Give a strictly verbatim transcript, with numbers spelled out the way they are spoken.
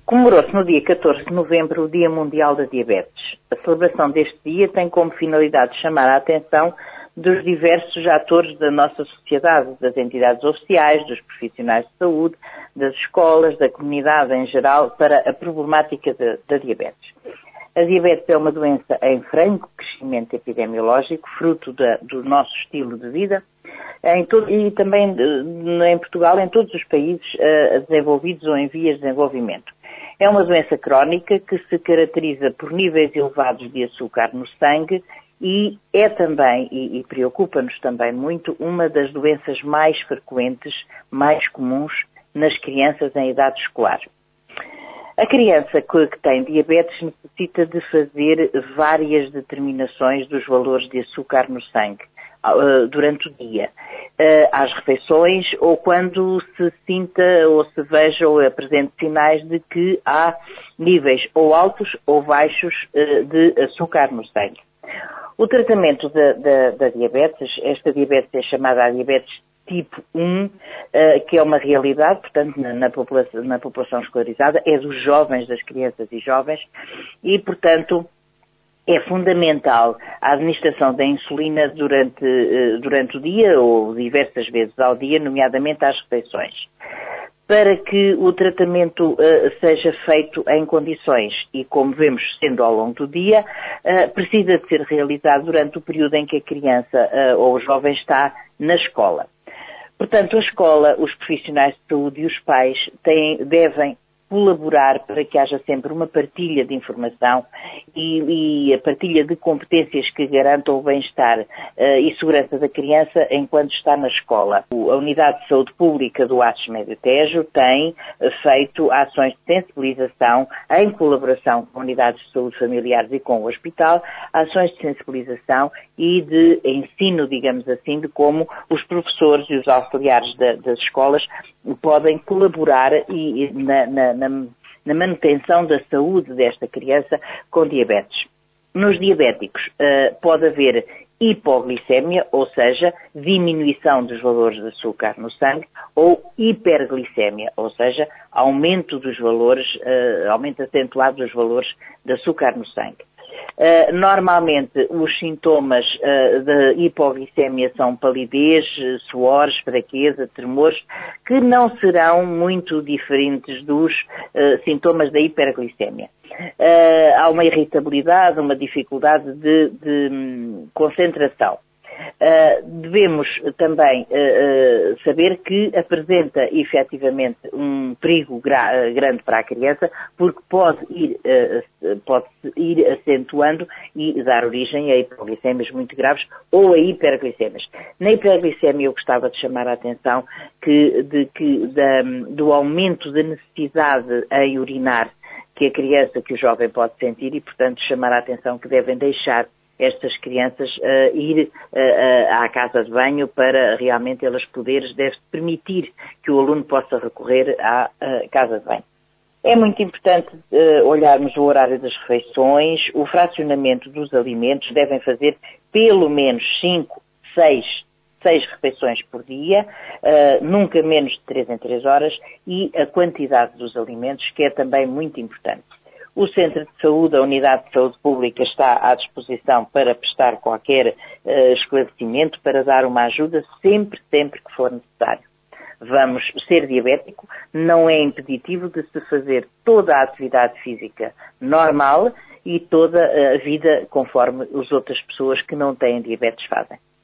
Comemorou-se no dia catorze de novembro o Dia Mundial da Diabetes. A celebração deste dia tem como finalidade chamar a atenção dos diversos atores da nossa sociedade, das entidades oficiais, dos profissionais de saúde, das escolas, da comunidade em geral, para a problemática de, da diabetes. A diabetes é uma doença em franco crescimento epidemiológico, fruto da, do nosso estilo de vida, em todo, e também em Portugal, em todos os países uh, desenvolvidos ou em vias de desenvolvimento. É uma doença crónica que se caracteriza por níveis elevados de açúcar no sangue e é também, e, e preocupa-nos também muito, uma das doenças mais frequentes, mais comuns nas crianças em idade escolar. A criança que, que tem diabetes necessita de fazer várias determinações dos valores de açúcar no sangue uh, durante o dia, uh, às refeições ou quando se sinta ou se veja ou apresente sinais de que há níveis ou altos ou baixos uh, de açúcar no sangue. O tratamento da, da, da diabetes, esta diabetes é chamada a diabetes tipo um, uh, que é uma realidade, portanto, na, na, população, na população escolarizada, é dos jovens, das crianças e jovens, e, portanto, é fundamental a administração da insulina durante, uh, durante o dia, ou diversas vezes ao dia, nomeadamente às refeições. Para que o tratamento uh, seja feito em condições e, como vemos sendo ao longo do dia, uh, precisa de ser realizado durante o período em que a criança uh, ou o jovem está na escola. Portanto, a escola, os profissionais de saúde e os pais têm, devem colaborar para que haja sempre uma partilha de informação e, e a partilha de competências que garantam o bem-estar uh, e segurança da criança enquanto está na escola. A Unidade de Saúde Pública do Aches Médio Tejo tem uh, feito ações de sensibilização em colaboração com unidades de saúde familiares e com o hospital, ações de sensibilização e de ensino, digamos assim, de como os professores e os auxiliares da, das escolas podem colaborar e, e na, na, na, na manutenção da saúde desta criança com diabetes. Nos diabéticos uh, pode haver hipoglicemia, ou seja, diminuição dos valores de açúcar no sangue, ou hiperglicemia, ou seja, aumento dos valores, uh, aumento acentuado dos valores de açúcar no sangue. Uh, normalmente os sintomas uh, de hipoglicemia são palidez, suores, fraqueza, tremores, que não serão muito diferentes dos uh, sintomas da hiperglicemia. Uh, há uma irritabilidade, uma dificuldade de, de um, concentração. Uh, devemos também uh, uh, saber que apresenta efetivamente um perigo gra- grande para a criança, porque pode ir, uh, pode ir acentuando e dar origem a hipoglicemias muito graves ou a hiperglicemias. Na hiperglicemia eu gostava de chamar a atenção que, de, que, da, do aumento da necessidade em urinar que a criança, que o jovem pode sentir e, portanto, chamar a atenção que devem deixar estas crianças uh, ir uh, uh, à casa de banho para realmente elas poderem, deve permitir que o aluno possa recorrer à uh, casa de banho. É muito importante uh, olharmos o horário das refeições, o fracionamento dos alimentos, devem fazer pelo menos cinco, seis, seis refeições por dia, uh, nunca menos de três em três horas, e a quantidade dos alimentos, que é também muito importante. O Centro de Saúde, a Unidade de Saúde Pública, está à disposição para prestar qualquer uh, esclarecimento, para dar uma ajuda sempre, sempre que for necessário. Vamos, ser diabético não é impeditivo de se fazer toda a atividade física normal e toda a vida conforme as outras pessoas que não têm diabetes fazem.